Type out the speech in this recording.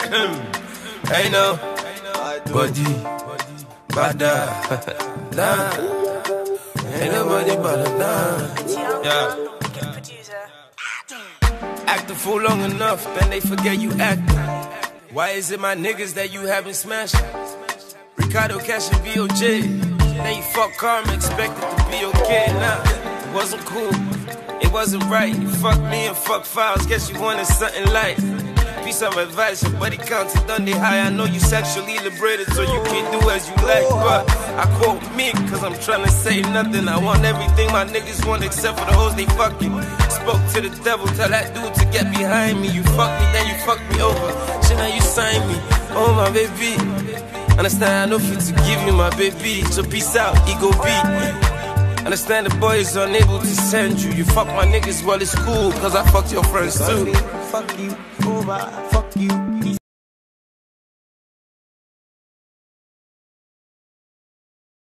Ain't no body, bada, nah. Ain't nobody but a nah. Yeah. Act the fool long enough, then they forget you acting. Why is it my niggas that you haven't smashed? Ricardo Cash and VOJ. Then you fuck karma, expected to be okay. Nah, it wasn't cool, it wasn't right. You fucked me and fuck files, guess you wanted something light. Piece of advice, your body counted Dundee high. I know you sexually liberated, so you can do as you like. But I quote me, cause I'm trying to say nothing. I want everything my niggas want except for the hoes they fucking. Spoke to the devil, tell that dude to get behind me. You fucked me, then you fucked me over. Shit, now you signed me, oh my baby. Understand I know fit to give you my baby. So peace out, ego beat. Understand the boy is unable to send you. You fuck my niggas, well it's cool, cause I fucked your friends too. Fuck you, over, fuck you.